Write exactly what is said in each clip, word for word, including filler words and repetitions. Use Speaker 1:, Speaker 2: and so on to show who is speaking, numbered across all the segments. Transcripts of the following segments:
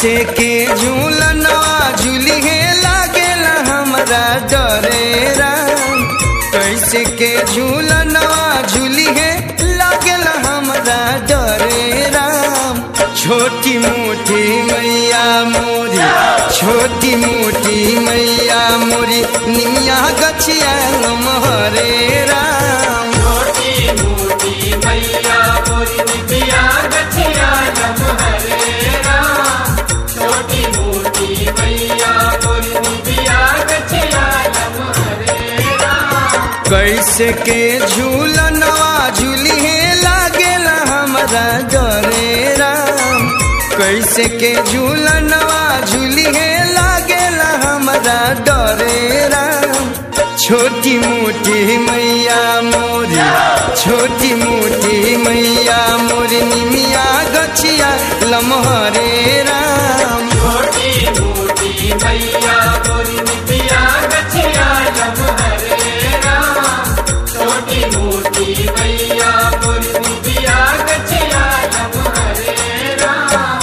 Speaker 1: कैसे के झूलनवा झूली है लागेला हमरा डरे राम। कैसे के झूलनवा झूली है लागेला हमरा डरे राम। छोटी मोटी मैया मोरी छोटी मोटी मैया मोरी निमिया गछिया हरे राम।
Speaker 2: छोटी मोटी मैया मोरी निमिया गछिया हरे राम। छोटी मोटी मैया मोरी निमिया गछिया हरे राम।
Speaker 1: कैसे के झूलनवा झूली है लागेला हमरा डरे राम। कैसे के झूलनवा झूली है लागेला हमरा डरे राम। छोटी मोटी मैया मोरी छोटी मोटी मैया मोरी निमिया गछिया लमहरे राम।
Speaker 2: छोटी मोटी मैया मोरी निमिया गछिया हरे राम। छोटी मोटी मैया मोरी निमिया गछिया हरे राम।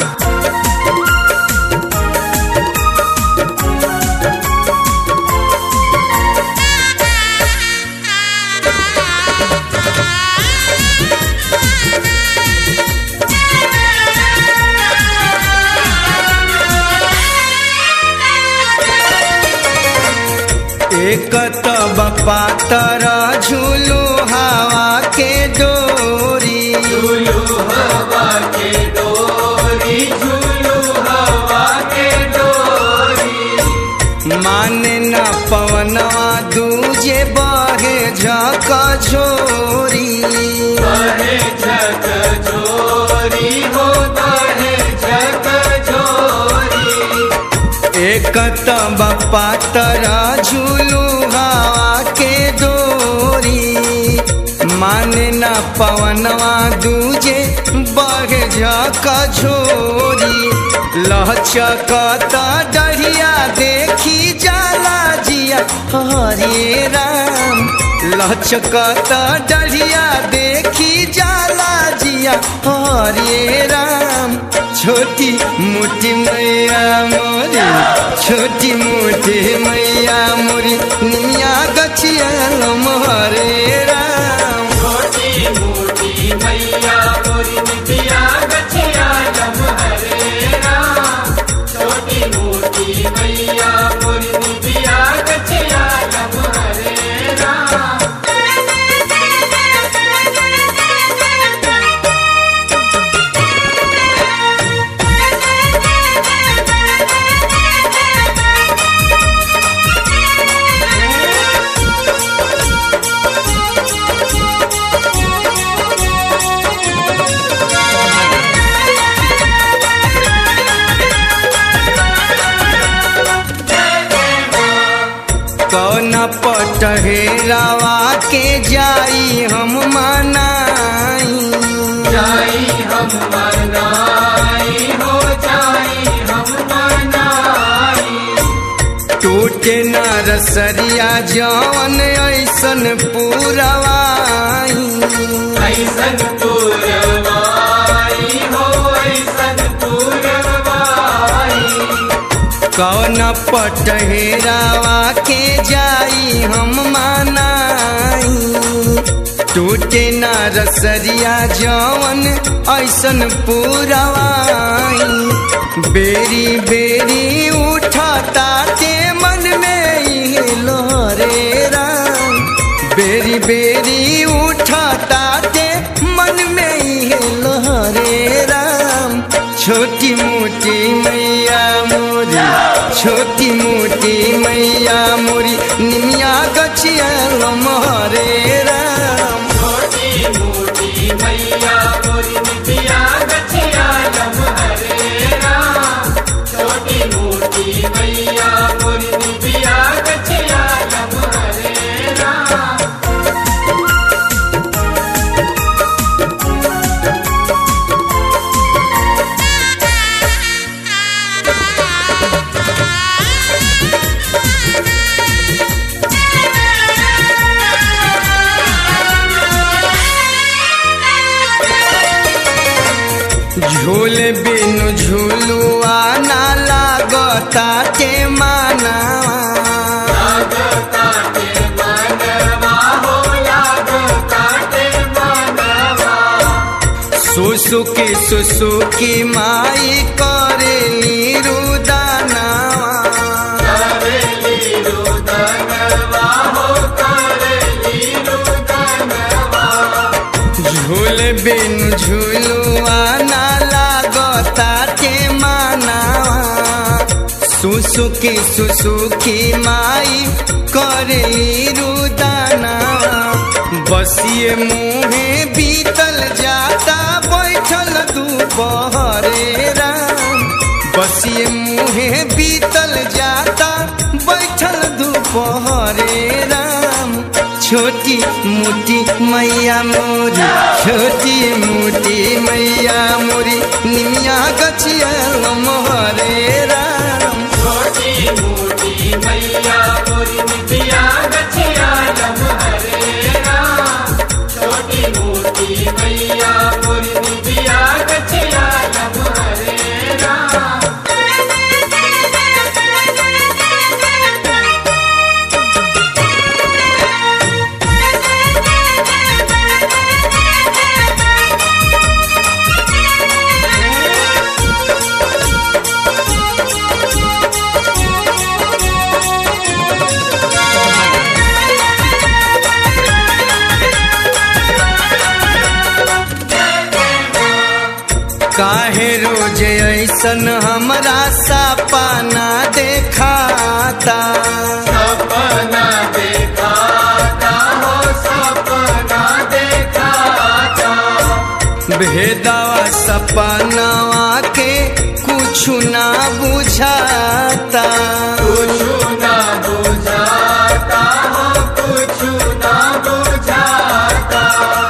Speaker 1: एक तब पातर झूलू हवा के डोरी।
Speaker 2: झूलू हवा के डोरी झूलू हवा के डोरी।
Speaker 1: माने न पवनवा दूजे बहे झक झोरी।
Speaker 2: बहे झक झोरी हो बहे झक झोरी।
Speaker 1: एक तब पातर झूलू हवा के डोरी। माने न पवनवा दूजे बहे झक झोरी। लहचकत डढ़िया देखी जाला जिया हरे राम। लहचकत डढ़िया देखी जाला जिया हरे राम। छोटी मोटी मैया मोरी छोटी मोटी मैया मोरी निमिया गछिया हरे राम।
Speaker 2: छोटी मोटी मैया मोरी निमिया गछिया हरे राम। छोटी मोटी मैया मोरी निमिया गछिया हरे राम।
Speaker 1: कौन पटहेरावा के जाई हम मनाई।
Speaker 2: जाई हम मनाई हो जाई हम मनाई।
Speaker 1: टूटे न रसरिया जवन ऐसन पूरवाई।
Speaker 2: ऐसन पूरवाई हो ऐसन पूरवाई।
Speaker 1: कौन पटहेरावा के जाई हम मनाई। टूटे न रसरिया जवन ऐसन पूरवाई। बेरी बेरी उठता ते मन में लोहरे राम। बेरी बेरी उठता ते मन में लोहरे राम। छोटी मोटी मैया मोरी छोटी मोटी मैया मोरी निमिया गछिया हरे राम।
Speaker 2: छोटी मोटी मैया मोरी निमिया गछिया हरे राम। छोटी मोटी मैया मोरी निमिया गछिया हरे राम।
Speaker 1: झूले बिनु झूलुआ ना लागता के मानवा
Speaker 2: लागता के मनवा हो लागता के मनवा
Speaker 1: सुसुकी सुसुकी माई करेली रुदानवा
Speaker 2: करेली रुदनवा हो करेली रुदनवा
Speaker 1: झूले बिनु झूलुआ ना लागता के मानवा सुसुकी सुसुकी माई करेली रुदानवा बसिए मुहे बीतल जाता बैठल दोपहरे राम बसिए मुहे बीतल जाता बैठल दोपहरे राम छोटी मोटी मैया मोरी छोटी मोटी मैया मोरी निमिया गछिया लमहरे राम
Speaker 2: छोटी मोटी मैया मोरी निबिया गछिया लमहरे राम छोटी मोटी मैया मोरी निबिया गछिया लमहरे राम
Speaker 1: काहे रोज ऐसन हमरा सपना देखाता
Speaker 2: सपना देखाता हो सपना देखाता
Speaker 1: भेदवा सपनवा के कुछु ना बुझाता
Speaker 2: कुछु ना बुझाता हो कुछु ना बुझाता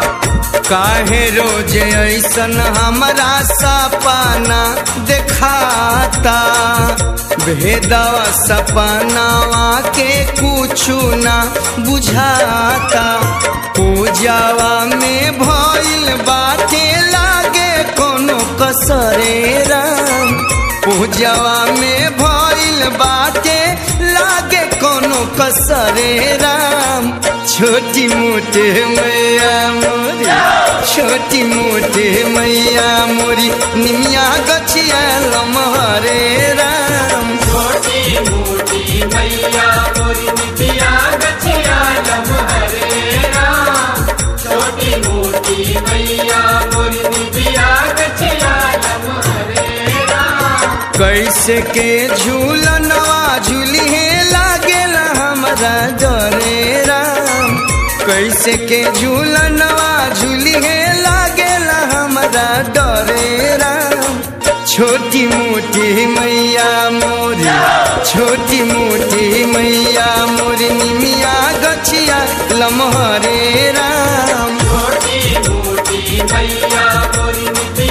Speaker 1: काहे रोज ऐसन हमरा सपना देखाता भेदवा सपनावा के कुछु ना बुझाता पूजावा में भइल बाटे लागे कोनो कसरे राम पूजावा में भइल बाटे लागे कोनो कसरे राम छोटी मोटे मैया मोरी छोटी मोटे मैया मोरी निमिया गछिया लमहरे राम
Speaker 2: छोटी मोटी मैया मोरी निबिया गछिया लमहरे राम छोटी मोटी मैया मोरी निबिया गछिया लमहरे राम
Speaker 1: कैसे के झूलनवा झूली है लागेला हमरा डरे राम कैसे के झूलनवा झूली है लागेला हमरा डरे राम छोटी मोटी मैया मोरी छोटी मोटी मैया मोरी निमिया गछिया लमहरे राम
Speaker 2: छोटी मोटी मैया मोरी निबिया